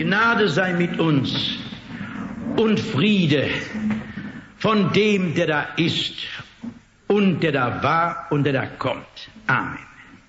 Gnade sei mit uns und Friede von dem, der da ist und der da war und der da kommt. Amen.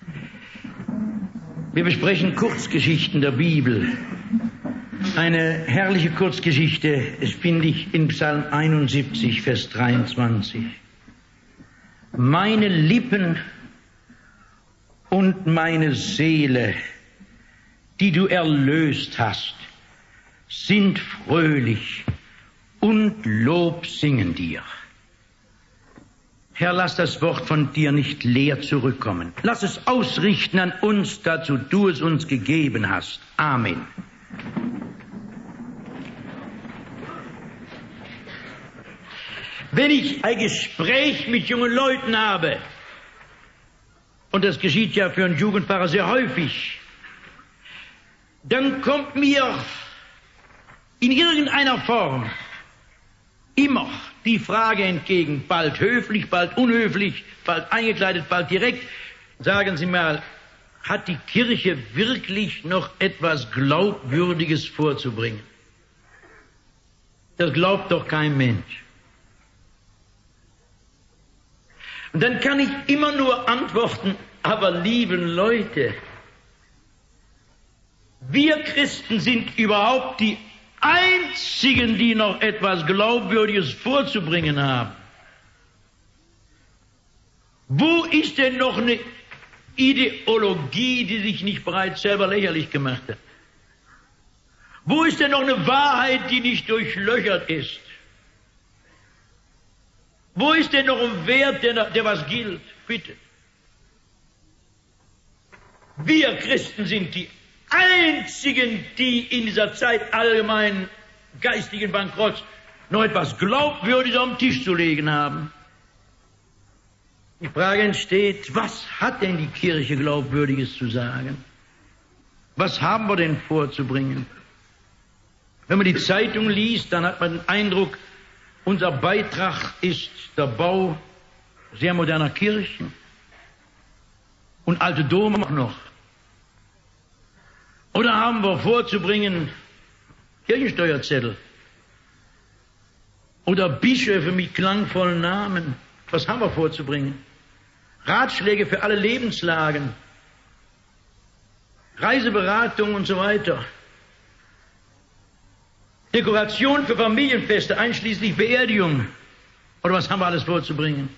Wir besprechen Kurzgeschichten der Bibel. Eine herrliche Kurzgeschichte, das finde ich in Psalm 71, Vers 23. Meine Lippen und meine Seele, die du erlöst hast, sind fröhlich und Lob singen dir. Herr, lass das Wort von dir nicht leer zurückkommen. Lass es ausrichten an uns, dazu du es uns gegeben hast. Amen. Wenn ich ein Gespräch mit jungen Leuten habe, und das geschieht ja für einen Jugendpfarrer sehr häufig, dann kommt mir in irgendeiner Form immer die Frage entgegen, bald höflich, bald unhöflich, bald eingekleidet, bald direkt. Sagen Sie mal, hat die Kirche wirklich noch etwas Glaubwürdiges vorzubringen? Das glaubt doch kein Mensch. Und dann kann ich immer nur antworten, aber lieben Leute, wir Christen sind überhaupt die Einzigen, die noch etwas Glaubwürdiges vorzubringen haben. Wo ist denn noch eine Ideologie, die sich nicht bereits selber lächerlich gemacht hat? Wo ist denn noch eine Wahrheit, die nicht durchlöchert ist? Wo ist denn noch ein Wert, der was gilt? Bitte. Wir Christen sind die Einzigen, die in dieser Zeit allgemeinen geistigen Bankrotts noch etwas Glaubwürdiges auf den Tisch zu legen haben. Die Frage entsteht, was hat denn die Kirche Glaubwürdiges zu sagen? Was haben wir denn vorzubringen? Wenn man die Zeitung liest, dann hat man den Eindruck, unser Beitrag ist der Bau sehr moderner Kirchen und alte Dome auch noch. Oder haben wir vorzubringen Kirchensteuerzettel oder Bischöfe mit klangvollen Namen? Was haben wir vorzubringen? Ratschläge für alle Lebenslagen, Reiseberatung und so weiter. Dekoration für Familienfeste, einschließlich Beerdigung. Oder was haben wir alles vorzubringen?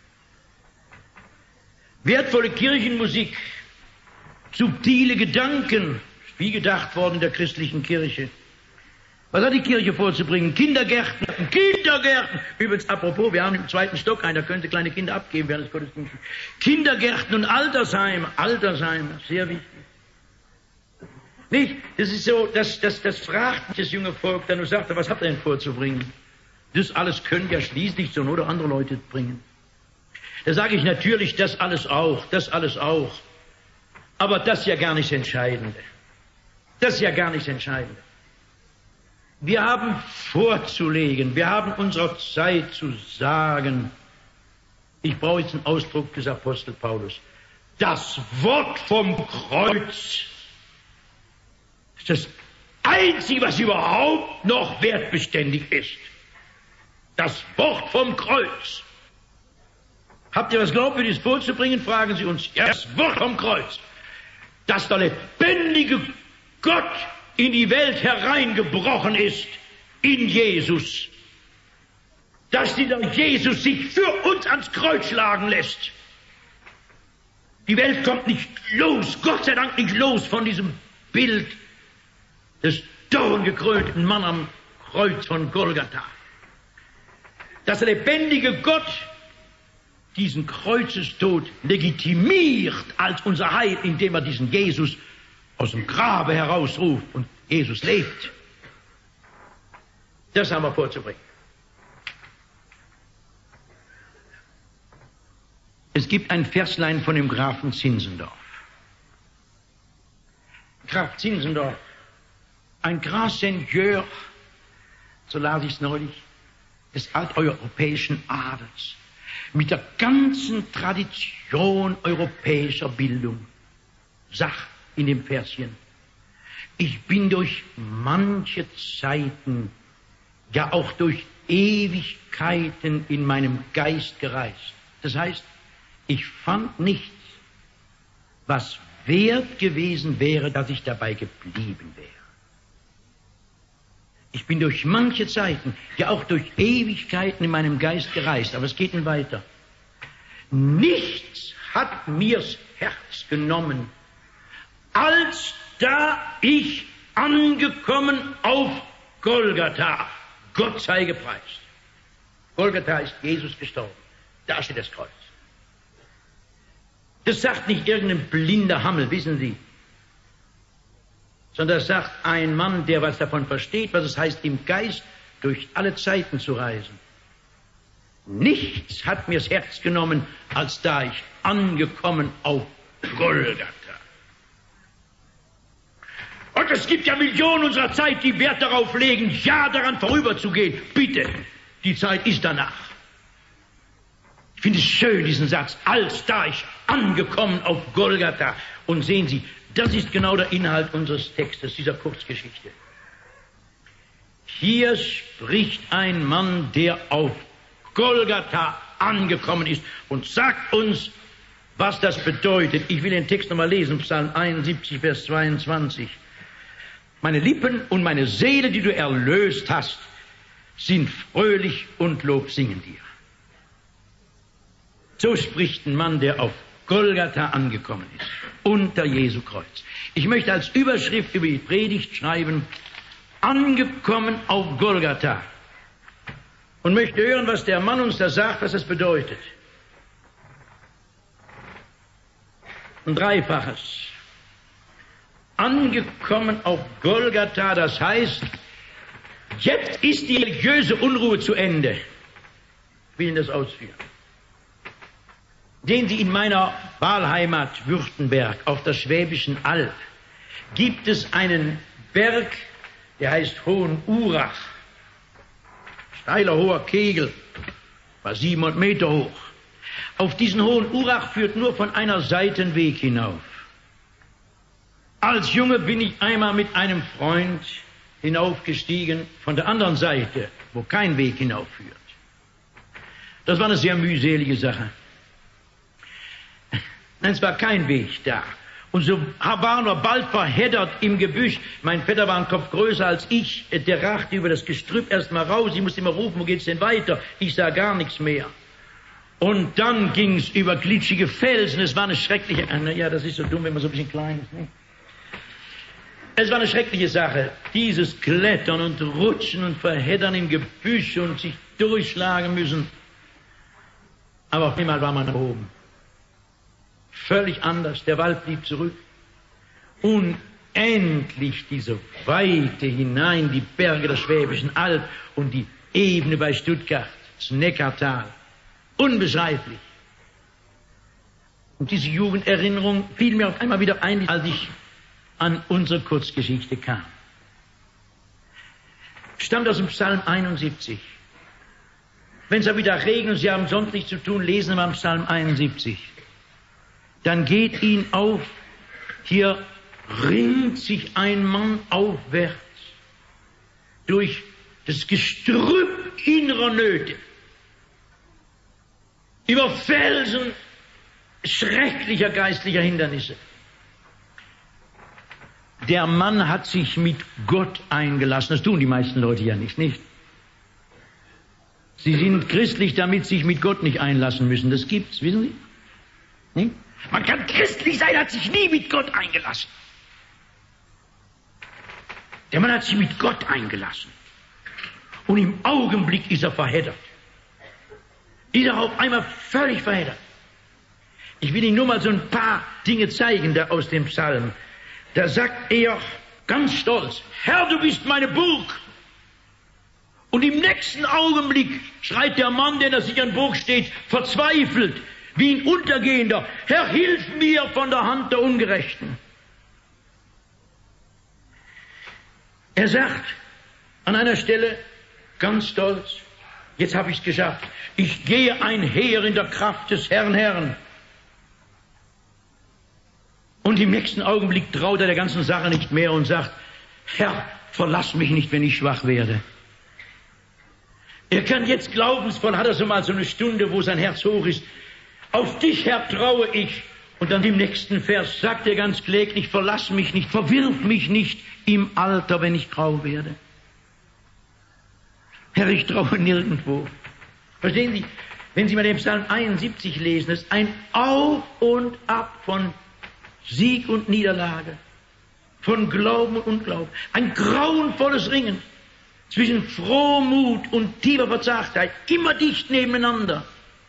Wertvolle Kirchenmusik, subtile Gedanken, wie gedacht worden in der christlichen Kirche. Was hat die Kirche vorzubringen? Kindergärten. Übrigens, apropos, wir haben im 2. Stock einen, da können Sie kleine Kinder abgeben während des Gottesdienstes. Kindergärten und Altersheime, sehr wichtig. Nicht? Das ist so, das fragt das junge Volk dann und sagt, was habt ihr denn vorzubringen? Das alles können ja schließlich zur Not auch andere Leute bringen. Da sage ich natürlich, das alles auch. Aber das ist ja gar nicht das Entscheidende. Wir haben vorzulegen, wir haben unserer Zeit zu sagen, ich brauche jetzt einen Ausdruck des Apostel Paulus, das Wort vom Kreuz ist das Einzige, was überhaupt noch wertbeständig ist. Das Wort vom Kreuz. Habt ihr was Glaubwürdiges vorzubringen, fragen Sie uns. Ja, das Wort vom Kreuz. Dass der lebendige Gott in die Welt hereingebrochen ist, in Jesus. Dass dieser Jesus sich für uns ans Kreuz schlagen lässt. Die Welt kommt nicht los, Gott sei Dank nicht los von diesem Bild des dorngekrönten Mann am Kreuz von Golgatha. Dass der lebendige Gott diesen Kreuzestod legitimiert als unser Heil, indem er diesen Jesus aus dem Grabe herausruft und Jesus lebt. Das haben wir vorzubringen. Es gibt ein Verslein von dem Grafen Zinzendorf. Graf Zinzendorf, ein Grand Seigneur, so las ich es neulich, des alteuropäischen Adels, mit der ganzen Tradition europäischer Bildung, sagt in dem Verschen, Ich bin durch manche Zeiten, ja auch durch Ewigkeiten in meinem Geist gereist. Das heißt, ich fand nichts, was wert gewesen wäre, dass ich dabei geblieben wäre. Ich bin durch manche Zeiten, ja auch durch Ewigkeiten in meinem Geist gereist, aber es geht nun weiter. Nichts hat mir's Herz genommen, als da ich angekommen auf Golgatha, Gott sei gepreist. Golgatha ist Jesus gestorben. Da steht das Kreuz. Das sagt nicht irgendein blinder Hammel, wissen Sie, sondern das sagt ein Mann, der was davon versteht, was es heißt, im Geist durch alle Zeiten zu reisen. Nichts hat mir's Herz genommen, als da ich angekommen auf Golgatha. Und es gibt ja Millionen unserer Zeit, die Wert darauf legen, ja daran vorüberzugehen. Bitte, die Zeit ist danach. Ich finde es schön, diesen Satz, als da ich angekommen auf Golgatha. Und sehen Sie, das ist genau der Inhalt unseres Textes, dieser Kurzgeschichte. Hier spricht ein Mann, der auf Golgatha angekommen ist und sagt uns, was das bedeutet. Ich will den Text nochmal lesen, Psalm 71, Vers 22. Meine Lippen und meine Seele, die du erlöst hast, sind fröhlich und Lob singen dir. So spricht ein Mann, der auf Golgatha angekommen ist, unter Jesu Kreuz. Ich möchte als Überschrift über die Predigt schreiben, angekommen auf Golgatha. Und möchte hören, was der Mann uns da sagt, was das bedeutet. Ein Dreifaches. Angekommen auf Golgatha, das heißt, jetzt ist die religiöse Unruhe zu Ende. Ich will Ihnen das ausführen. Sehen Sie, in meiner Wahlheimat Württemberg auf der Schwäbischen Alb gibt es einen Berg, der heißt Hohenurach. Steiler, hoher Kegel, war 700 Meter hoch. Auf diesen Hohenurach führt nur von einer Seite ein Weg hinauf. Als Junge bin ich einmal mit einem Freund hinaufgestiegen von der anderen Seite, wo kein Weg hinaufführt. Das war eine sehr mühselige Sache. Nein, es war kein Weg da. Und so waren wir bald verheddert im Gebüsch. Mein Vetter war ein Kopf größer als ich. Der rachte über das Gestrüpp erst mal raus. Ich musste immer rufen, wo geht's denn weiter? Ich sah gar nichts mehr. Und dann ging's über glitschige Felsen. Es war eine schreckliche... Ja, das ist so dumm, wenn man so ein bisschen klein ist. Ne? Es war eine schreckliche Sache. Dieses Klettern und Rutschen und Verheddern im Gebüsch und sich durchschlagen müssen. Aber auf einmal war man da oben. Völlig anders. Der Wald blieb zurück. Unendlich diese Weite hinein, die Berge der Schwäbischen Alb und die Ebene bei Stuttgart, das Neckartal. Unbeschreiblich. Und diese Jugenderinnerung fiel mir auf einmal wieder ein, als ich an unsere Kurzgeschichte kam. Stammt aus dem Psalm 71. Wenn es ja wieder regnet und Sie haben sonst nichts zu tun, lesen wir am Psalm 71. Dann geht ihn auf, hier ringt sich ein Mann aufwärts durch das Gestrüpp innerer Nöte, über Felsen schrecklicher geistlicher Hindernisse. Der Mann hat sich mit Gott eingelassen. Das tun die meisten Leute ja nicht? Sie sind christlich, damit sie sich mit Gott nicht einlassen müssen. Das gibt's, wissen Sie? Nicht? Man kann christlich sein, hat sich nie mit Gott eingelassen. Der Mann hat sich mit Gott eingelassen. Und im Augenblick ist er verheddert. Ist er auf einmal völlig verheddert. Ich will Ihnen nur mal so ein paar Dinge zeigen da aus dem Psalm. Da sagt er ganz stolz, Herr, du bist meine Burg. Und im nächsten Augenblick schreit der Mann, der in der sicheren Burg steht, verzweifelt, wie ein Untergehender, Herr, hilf mir von der Hand der Ungerechten. Er sagt an einer Stelle ganz stolz, jetzt habe ich es geschafft, ich gehe einher in der Kraft des Herrn. Und im nächsten Augenblick traut er der ganzen Sache nicht mehr und sagt, Herr, verlass mich nicht, wenn ich schwach werde. Er kann jetzt glaubensvoll, hat er so mal so eine Stunde, wo sein Herz hoch ist. Auf dich, Herr, traue ich. Und dann im nächsten Vers sagt er ganz kläglich, verlass mich nicht, verwirf mich nicht im Alter, wenn ich grau werde. Herr, ich traue nirgendwo. Verstehen Sie, wenn Sie mal den Psalm 71 lesen, das ist ein Auf und Ab von Sieg und Niederlage, von Glauben und Unglauben. Ein grauenvolles Ringen zwischen Frohmut und tiefer Verzagtheit, immer dicht nebeneinander.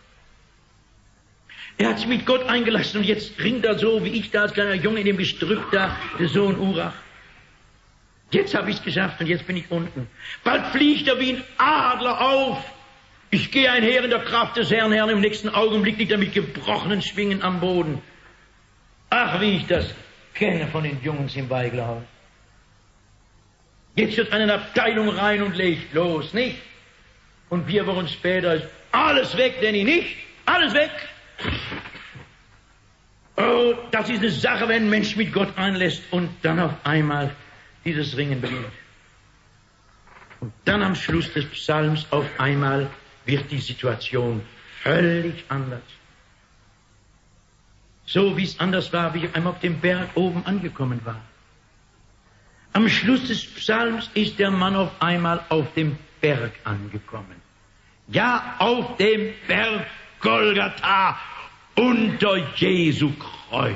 Er hat sich mit Gott eingelassen und jetzt ringt er so, wie ich da als kleiner Junge in dem Gestrüpp da, der Sohn Urach. Jetzt habe ich es geschafft und jetzt bin ich unten. Bald fliegt er wie ein Adler auf. Ich gehe einher in der Kraft des Herrn, Herrn, im nächsten Augenblick liegt er mit gebrochenen Schwingen am Boden. Ach, wie ich das kenne von den Jungs im Weiglerhaus. Jetzt wird eine Abteilung rein und legt los, nicht? Und 4 Wochen später ist alles weg, Danny, nicht? Alles weg. Oh, das ist eine Sache, wenn ein Mensch mit Gott einlässt und dann auf einmal dieses Ringen beginnt. Und dann am Schluss des Psalms auf einmal wird die Situation völlig anders. So wie es anders war, wie ich einmal auf dem Berg oben angekommen war. Am Schluss des Psalms ist der Mann auf einmal auf dem Berg angekommen. Ja, auf dem Berg Golgatha, unter Jesu Kreuz.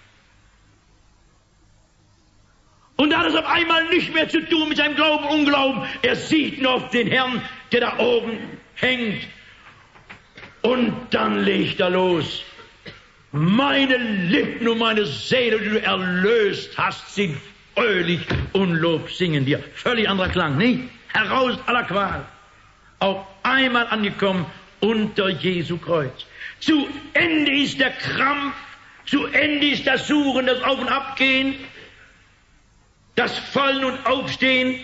Und da hat es auf einmal nicht mehr zu tun mit seinem Glauben und Unglauben. Er sieht nur auf den Herrn, der da oben hängt. Und dann legt er los. Meine Lippen und meine Seele, die du erlöst hast, sind fröhlich und Lob singen dir. Völlig anderer Klang, nicht? Heraus aller Qual. Auf einmal angekommen unter Jesu Kreuz. Zu Ende ist der Krampf, zu Ende ist das Suchen, das Auf- und Abgehen, das Fallen und Aufstehen.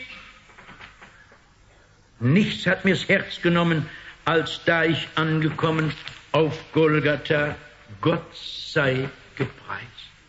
Nichts hat mir's Herz genommen, als da ich angekommen auf Golgatha, Gott sei gepreist.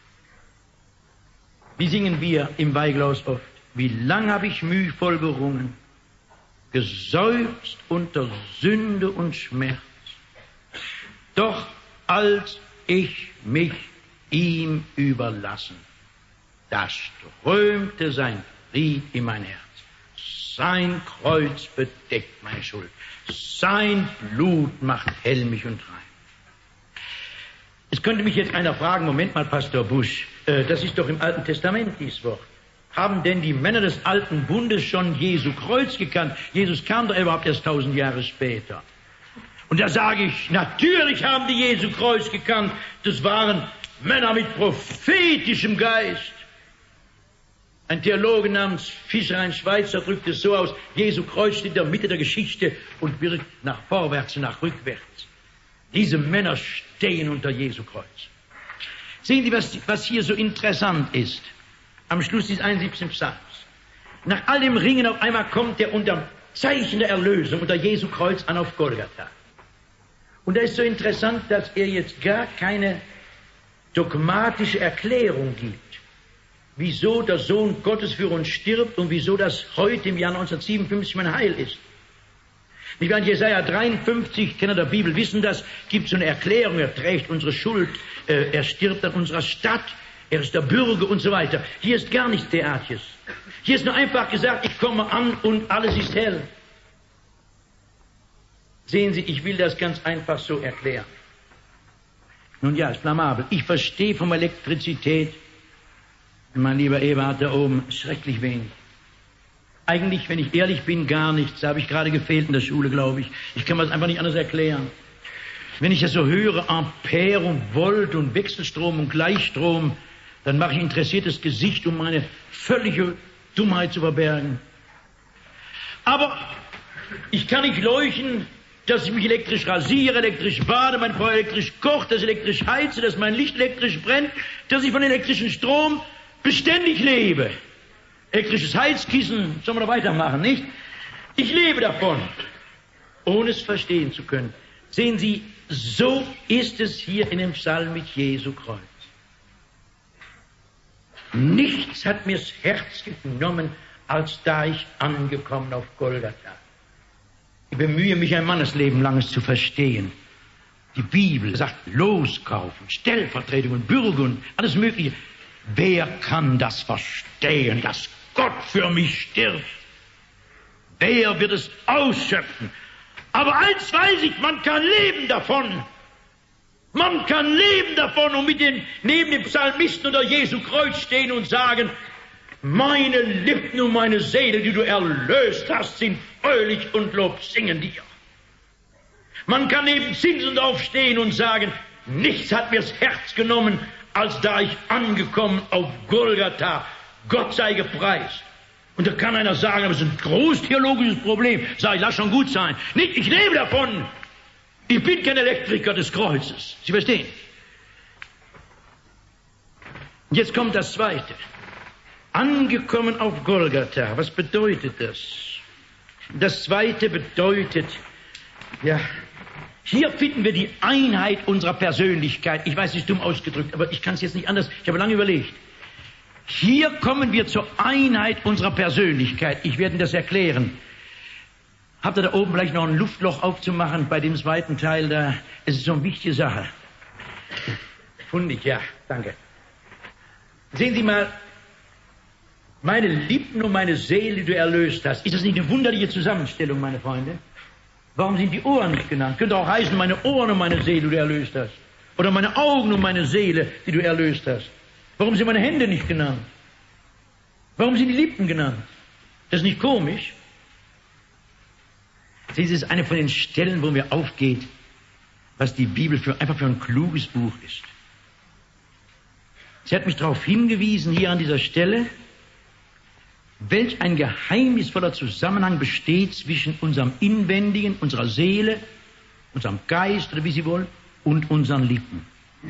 Wie singen wir im Weiglaus oft? Wie lang habe ich mühevoll gerungen, geseufzt unter Sünde und Schmerz. Doch als ich mich ihm überlassen, da strömte sein Fried in mein Herz. Sein Kreuz bedeckt meine Schuld. Sein Blut macht hell mich und rein. Es könnte mich jetzt einer fragen, Moment mal, Pastor Busch, das ist doch im Alten Testament dieses Wort. Haben denn die Männer des Alten Bundes schon Jesu Kreuz gekannt? Jesus kam doch überhaupt erst 1000 Jahre später. Und da sage ich, natürlich haben die Jesu Kreuz gekannt. Das waren Männer mit prophetischem Geist. Ein Theologe namens Fischer, ein Schweizer, drückt es so aus, Jesu Kreuz steht in der Mitte der Geschichte und wirkt nach vorwärts und nach rückwärts. Diese Männer stehen unter Jesu Kreuz. Sehen Sie, was hier so interessant ist? Am Schluss des 71. Psalms. Nach all dem Ringen auf einmal kommt er unter Zeichen der Erlösung, unter Jesu Kreuz an auf Golgatha. Und da ist so interessant, dass er jetzt gar keine dogmatische Erklärung gibt, wieso der Sohn Gottes für uns stirbt und wieso das heute im Jahr 1957 mein Heil ist. Nicht wahr? In Jesaja 53, Kenner der Bibel wissen das, gibt so eine Erklärung, er trägt unsere Schuld, er stirbt an unserer Stadt, er ist der Bürger und so weiter. Hier ist gar nichts Derartiges. Hier ist nur einfach gesagt, ich komme an und alles ist hell. Sehen Sie, ich will das ganz einfach so erklären. Nun ja, ist blamabel. Ich verstehe von Elektrizität, mein lieber Eberhard da oben, schrecklich wenig. Eigentlich, wenn ich ehrlich bin, gar nichts. Da habe ich gerade gefehlt in der Schule, glaube ich. Ich kann mir das einfach nicht anders erklären. Wenn ich das so höre, Ampere und Volt und Wechselstrom und Gleichstrom, dann mache ich ein interessiertes Gesicht, um meine völlige Dummheit zu verbergen. Aber ich kann nicht leuchten, dass ich mich elektrisch rasiere, elektrisch bade, mein Frau elektrisch kocht, dass ich elektrisch heize, dass mein Licht elektrisch brennt, dass ich von elektrischem Strom beständig lebe. Elektrisches Heizkissen, sollen wir noch weitermachen, nicht? Ich lebe davon, ohne es verstehen zu können. Sehen Sie, so ist es hier in dem Psalm mit Jesu Kreuz. Nichts hat mir's Herz genommen, als da ich angekommen auf Golgatha. Ich bemühe mich, ein Mannesleben lang es zu verstehen. Die Bibel sagt Loskaufen, Stellvertretungen, Bürgen, alles Mögliche. Wer kann das verstehen, dass Gott für mich stirbt? Wer wird es ausschöpfen? Aber eins weiß ich, man kann leben davon. Man kann leben davon und neben dem Psalmisten unter Jesu Kreuz stehen und sagen, meine Lippen und meine Seele, die du erlöst hast, sind fröhlich und Lob singen dir. Man kann neben Zinzendorf stehen und sagen, nichts hat mir's Herz genommen, als da ich angekommen auf Golgatha. Gott sei gepreist. Und da kann einer sagen, aber es ist ein großtheologisches Problem. Sag ich, lass schon gut sein. Nicht, ich lebe davon. Ich bin kein Elektriker des Kreuzes. Sie verstehen? Jetzt kommt das Zweite. Angekommen auf Golgatha. Was bedeutet das? Das Zweite bedeutet, ja, hier finden wir die Einheit unserer Persönlichkeit. Ich weiß, es ist dumm ausgedrückt, aber ich kann es jetzt nicht anders. Ich habe lange überlegt. Hier kommen wir zur Einheit unserer Persönlichkeit. Ich werde das erklären. Habt ihr da oben vielleicht noch ein Luftloch aufzumachen bei dem zweiten Teil da? Es ist so eine wichtige Sache. Fundig, ja, danke. Sehen Sie mal, meine Lippen und meine Seele, die du erlöst hast. Ist das nicht eine wunderliche Zusammenstellung, meine Freunde? Warum sind die Ohren nicht genannt? Könnte auch heißen, meine Ohren und meine Seele, die du erlöst hast. Oder meine Augen und meine Seele, die du erlöst hast. Warum sind meine Hände nicht genannt? Warum sind die Lippen genannt? Das ist nicht komisch. Das ist eine von den Stellen, wo mir aufgeht, was die Bibel einfach für ein kluges Buch ist. Sie hat mich darauf hingewiesen, hier an dieser Stelle, welch ein geheimnisvoller Zusammenhang besteht zwischen unserem Inwendigen, unserer Seele, unserem Geist, oder wie Sie wollen, und unseren Lippen.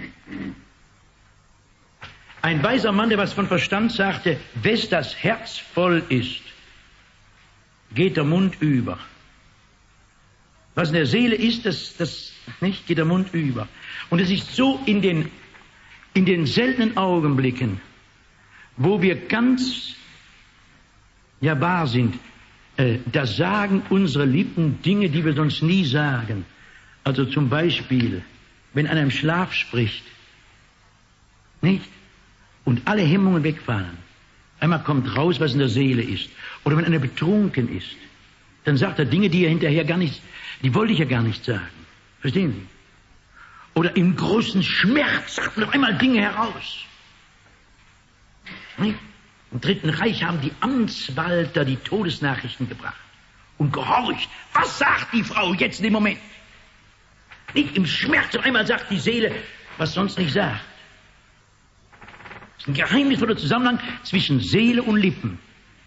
Ein weiser Mann, der was von Verstand sagte, wes das Herz voll ist, geht der Mund über. Was in der Seele ist, das nicht, geht der Mund über. Und es ist so in den seltenen Augenblicken, wo wir ganz wahr sind, da sagen unsere Lippen Dinge, die wir sonst nie sagen. Also zum Beispiel, wenn einer im Schlaf spricht, nicht? Und alle Hemmungen wegfallen. Einmal kommt raus, was in der Seele ist. Oder wenn einer betrunken ist, dann sagt er Dinge, die er hinterher gar nicht, die wollte ich ja gar nicht sagen. Verstehen Sie? Oder im großen Schmerz sagt man auf einmal Dinge heraus. Nicht? Im Dritten Reich haben die Amtswalter die Todesnachrichten gebracht und gehorcht. Was sagt die Frau jetzt in dem Moment? Nicht im Schmerz, auf einmal sagt die Seele, was sonst nicht sagt. Das ist ein geheimnisvoller Zusammenhang zwischen Seele und Lippen.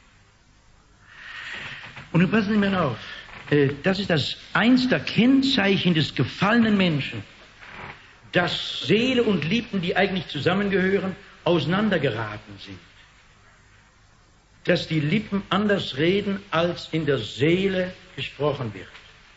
Und nun passen Sie mir auf, das ist eins der Kennzeichen des gefallenen Menschen, dass Seele und Lippen, die eigentlich zusammengehören, auseinandergeraten sind. Dass die Lippen anders reden, als in der Seele gesprochen wird.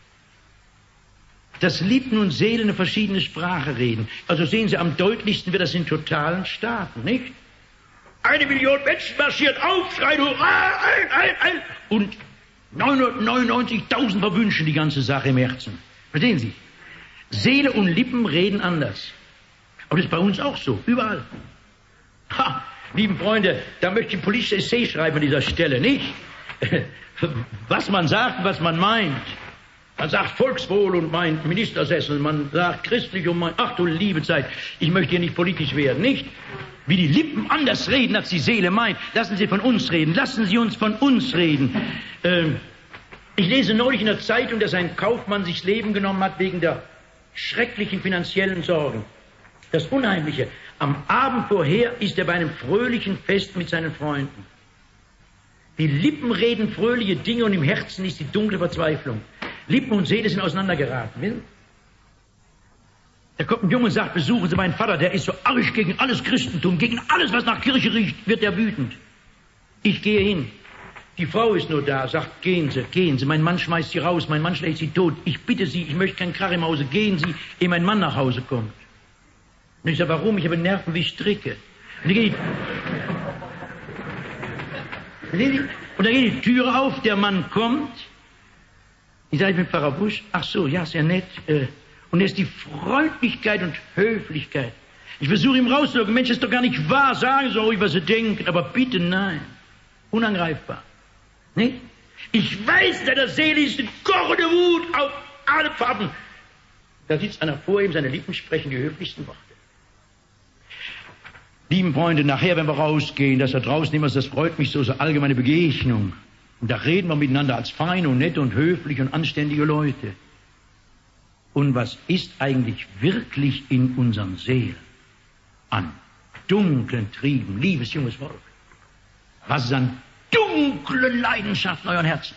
Dass Lippen und Seele eine verschiedene Sprache reden. Also sehen Sie, am deutlichsten wird das in totalen Staaten, nicht? 1 Million Menschen marschiert auf, schreien Hurra, ein. Und 999.000 verwünschen die ganze Sache im Herzen. Verstehen Sie? Seele und Lippen reden anders. Aber das ist bei uns auch so, überall. Ha! Lieben Freunde, da möchte ich ein politisches Essay schreiben an dieser Stelle, nicht? Was man sagt, was man meint. Man sagt Volkswohl und meint Ministersessel, man sagt christlich und meint, ach du liebe Zeit, ich möchte hier nicht politisch werden, nicht? Wie die Lippen anders reden, als die Seele meint. Lassen Sie von uns reden, lassen Sie uns von uns reden. Ich lese neulich in der Zeitung, dass ein Kaufmann sich das Leben genommen hat wegen der schrecklichen finanziellen Sorgen. Das Unheimliche. Am Abend vorher ist er bei einem fröhlichen Fest mit seinen Freunden. Die Lippen reden fröhliche Dinge und im Herzen ist die dunkle Verzweiflung. Lippen und Seele sind auseinandergeraten. Da kommt ein Junge und sagt, besuchen Sie meinen Vater, der ist so arg gegen alles Christentum, gegen alles, was nach Kirche riecht, wird er wütend. Ich gehe hin. Die Frau ist nur da, sagt, gehen Sie. Mein Mann schmeißt Sie raus, mein Mann schlägt Sie tot. Ich bitte Sie, ich möchte keinen Krach im Hause. Gehen Sie, ehe mein Mann nach Hause kommt. Und ich sage, warum? Ich habe Nerven wie Stricke. Und Und da geht die Tür auf, der Mann kommt. Ich sage, ich bin Pfarrer Busch. Ach so, ja, sehr nett. Und er ist die Freundlichkeit und Höflichkeit. Ich versuche ihm rauszulocken, Mensch, das ist doch gar nicht wahr, sagen Sie ruhig, was Sie denken, aber bitte nein. Unangreifbar. Nicht? Ich weiß, deiner Seele ist eine kochende Wut auf alle Farben. Da sitzt einer vor ihm, seine Lippen sprechen die höflichsten Worte. Lieben Freunde, nachher, wenn wir rausgehen, dass da draußen immer, das freut mich so allgemeine Begegnung. Und da reden wir miteinander als feine und nette und höfliche und anständige Leute. Und was ist eigentlich wirklich in unseren Seelen an dunklen Trieben, liebes junges Volk? Was ist an dunklen Leidenschaften in euren Herzen?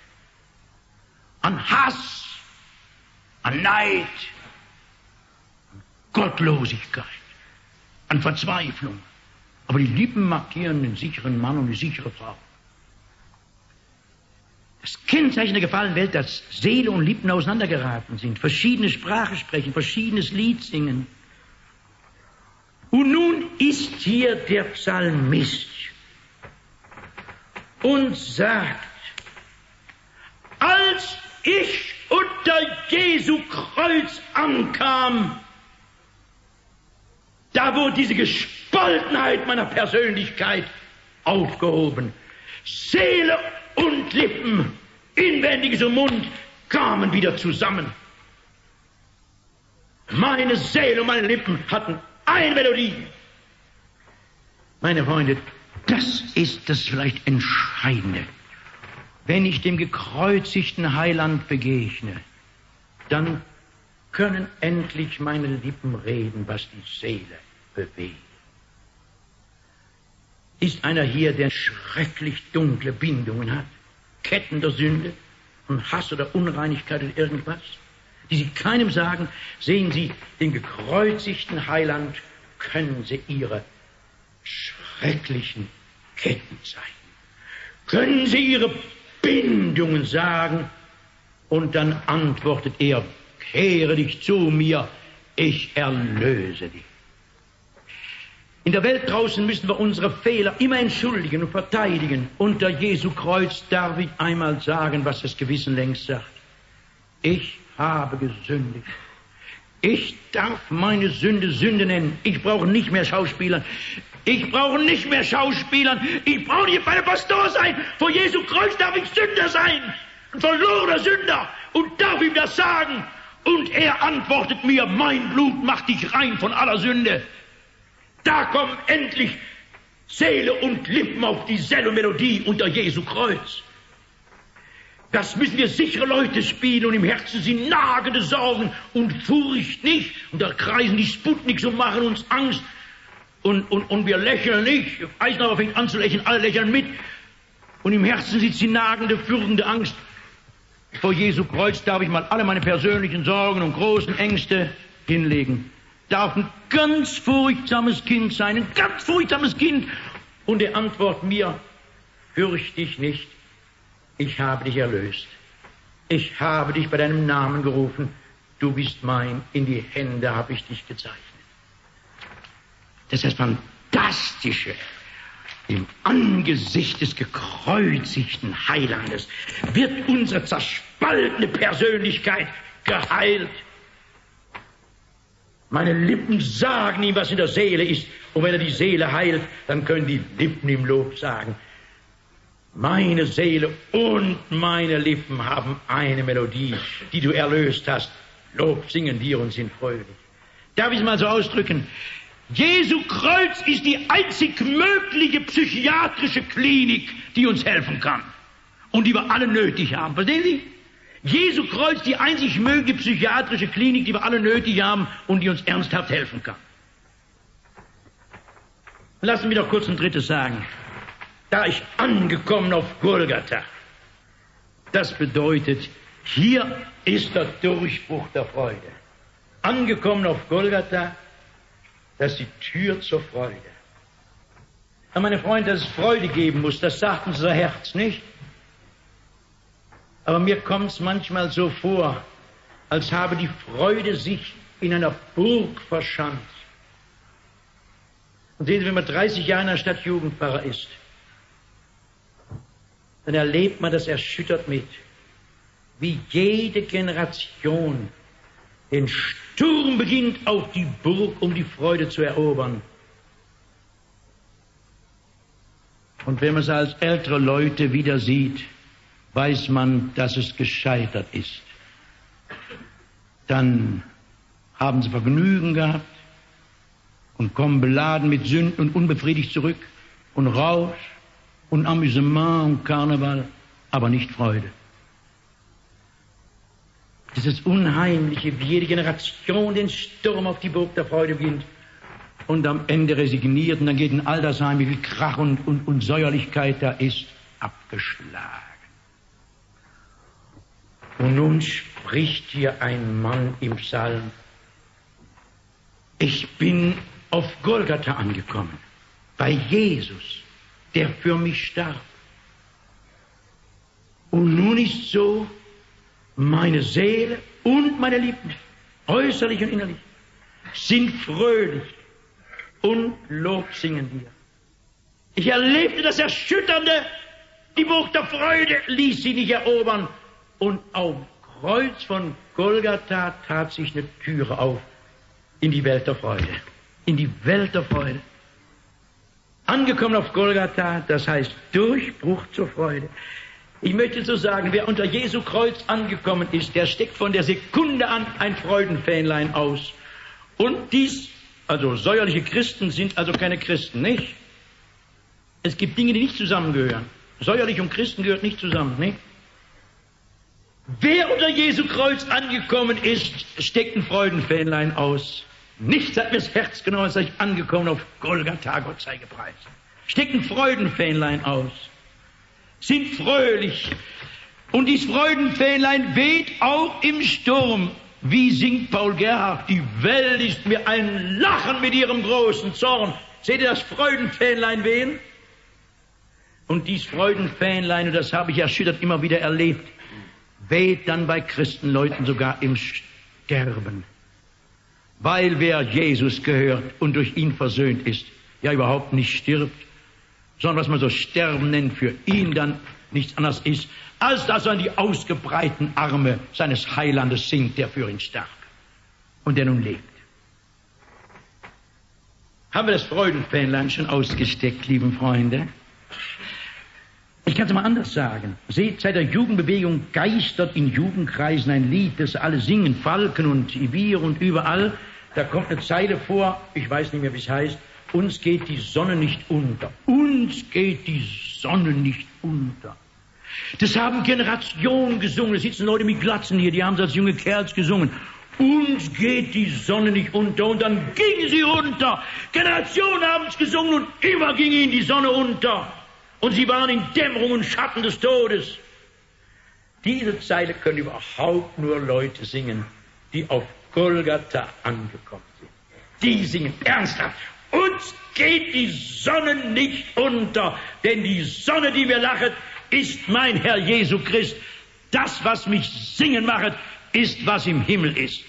An Hass, an Neid, an Gottlosigkeit, an Verzweiflung. Aber die Lippen markieren den sicheren Mann und die sichere Frau. Das Kennzeichen der gefallenen Welt, dass Seele und Lippen auseinandergeraten sind, verschiedene Sprache sprechen, verschiedenes Lied singen. Und nun ist hier der Psalmist und sagt, als ich unter Jesu Kreuz ankam, da wurde diese Gespaltenheit meiner Persönlichkeit aufgehoben. Seele und Lippen, Inwendiges und Mund kamen wieder zusammen. Meine Seele und meine Lippen hatten eine Melodie. Meine Freunde, das ist das vielleicht Entscheidende. Wenn ich dem gekreuzigten Heiland begegne, dann können endlich meine Lippen reden, was die Seele bewegt. Ist einer hier, der schrecklich dunkle Bindungen hat, Ketten der Sünde und Hass oder Unreinigkeit oder irgendwas, die Sie keinem sagen, sehen Sie den gekreuzigten Heiland, können Sie Ihre schrecklichen Ketten zeigen. Können Sie Ihre Bindungen sagen und dann antwortet er, kehre dich zu mir, ich erlöse dich. In der Welt draußen müssen wir unsere Fehler immer entschuldigen und verteidigen. Unter Jesu Kreuz darf ich einmal sagen, was das Gewissen längst sagt. Ich habe gesündigt. Ich darf meine Sünde Sünde nennen. Ich brauche nicht mehr Schauspielern. Ich brauche nicht mehr Schauspielern. Ich brauche nicht bei der Pastor sein. Vor Jesu Kreuz darf ich Sünder sein. Ein verlorener Sünder. Und darf ihm das sagen. Und er antwortet mir, mein Blut macht dich rein von aller Sünde. Da kommen endlich Seele und Lippen auf dieselbe Melodie unter Jesu Kreuz. Das müssen wir sichere Leute spielen und im Herzen sind nagende Sorgen und Furcht nicht. Und da kreisen die Sputniks und machen uns Angst. Und wir lächeln nicht. Eisenhower fängt an zu lächeln, alle lächeln mit. Und im Herzen sitzt die nagende, fürchtende Angst. Vor Jesu Kreuz darf ich mal alle meine persönlichen Sorgen und großen Ängste hinlegen. Darf ein ganz furchtsames Kind sein, ein ganz furchtsames Kind. Und er antwortet mir, fürcht dich nicht, ich habe dich erlöst. Ich habe dich bei deinem Namen gerufen, du bist mein, in die Hände habe ich dich gezeichnet. Das ist das Fantastische. Im Angesicht des gekreuzigten Heilandes wird unsere zerspaltene Persönlichkeit geheilt. Meine Lippen sagen ihm, was in der Seele ist. Und wenn er die Seele heilt, dann können die Lippen ihm Lob sagen. Meine Seele und meine Lippen haben eine Melodie, die du erlöst hast. Lob singen wir und sind fröhlich. Darf ich es mal so ausdrücken? Jesu Kreuz ist die einzig mögliche psychiatrische Klinik, die uns helfen kann. Und die wir alle nötig haben. Verstehen Sie? Jesu Kreuz die einzig mögliche psychiatrische Klinik, die wir alle nötig haben und die uns ernsthaft helfen kann. Lassen wir doch kurz ein drittes sagen. Da ich angekommen auf Golgatha, das bedeutet, hier ist der Durchbruch der Freude. Angekommen auf Golgatha, das ist die Tür zur Freude. Ja, meine Freunde, dass es Freude geben muss, das sagt unser Herz, nicht? Aber mir kommt es manchmal so vor, als habe die Freude sich in einer Burg verschanzt. Und sehen Sie, wenn man 30 Jahre in der Stadt Jugendpfarrer ist, dann erlebt man das erschüttert mit, wie jede Generation den Sturm beginnt auf die Burg, um die Freude zu erobern. Und wenn man es als ältere Leute wieder sieht, weiß man, dass es gescheitert ist. Dann haben sie Vergnügen gehabt und kommen beladen mit Sünden und unbefriedigt zurück und Rausch und Amüsement und Karneval, aber nicht Freude. Das ist das Unheimliche, wie jede Generation den Sturm auf die Burg der Freude beginnt und am Ende resigniert und dann geht in Altersheim, wie viel Krach und Säuerlichkeit da ist, abgeschlagen. Und nun spricht hier ein Mann im Psalm: Ich bin auf Golgatha angekommen, bei Jesus, der für mich starb. Und nun ist so, meine Seele und meine Lippen, äußerlich und innerlich, sind fröhlich und Lob singen dir. Ich erlebte das Erschütternde, die Burg der Freude ließ sie nicht erobern. Und auf Kreuz von Golgatha tat sich eine Türe auf in die Welt der Freude. In die Welt der Freude. Angekommen auf Golgatha, das heißt Durchbruch zur Freude. Ich möchte so sagen, wer unter Jesu Kreuz angekommen ist, der steckt von der Sekunde an ein Freudenfähnlein aus. Und dies, also säuerliche Christen sind also keine Christen, nicht? Es gibt Dinge, die nicht zusammengehören. Säuerlich und Christen gehört nicht zusammen, nicht? Wer unter Jesu Kreuz angekommen ist, steckt ein Freudenfähnlein aus. Nichts hat mir das Herz genommen, als ich angekommen auf Golgatha, Gott sei gepreist. Steckt ein Freudenfähnlein aus. Sind fröhlich. Und dieses Freudenfähnlein weht auch im Sturm. Wie singt Paul Gerhardt? Die Welt ist mir ein Lachen mit ihrem großen Zorn. Seht ihr das Freudenfähnlein wehen? Und dieses Freudenfähnlein, und das habe ich erschüttert immer wieder erlebt, weht dann bei Christenleuten sogar im Sterben. Weil wer Jesus gehört und durch ihn versöhnt ist, ja überhaupt nicht stirbt, sondern was man so Sterben nennt, für ihn dann nichts anderes ist, als dass er in die ausgebreiteten Arme seines Heilandes sinkt, der für ihn starb und der nun lebt. Haben wir das Freudenfähnlein schon ausgesteckt, lieben Freunde? Ich kann es mal anders sagen. Seht, seit der Jugendbewegung geistert in Jugendkreisen ein Lied, das alle singen, Falken und Ivir und überall. Da kommt eine Zeile vor, ich weiß nicht mehr, wie es heißt: Uns geht die Sonne nicht unter. Uns geht die Sonne nicht unter. Das haben Generationen gesungen. Da sitzen Leute mit Glatzen hier, die haben es als junge Kerls gesungen. Uns geht die Sonne nicht unter. Und dann ging sie unter. Generationen haben es gesungen und immer ging ihnen die Sonne unter. Und sie waren in Dämmerung und Schatten des Todes. Diese Zeile können überhaupt nur Leute singen, die auf Golgatha angekommen sind. Die singen ernsthaft: Uns geht die Sonne nicht unter, denn die Sonne, die mir lachet, ist mein Herr Jesu Christ. Das, was mich singen machet, ist, was im Himmel ist.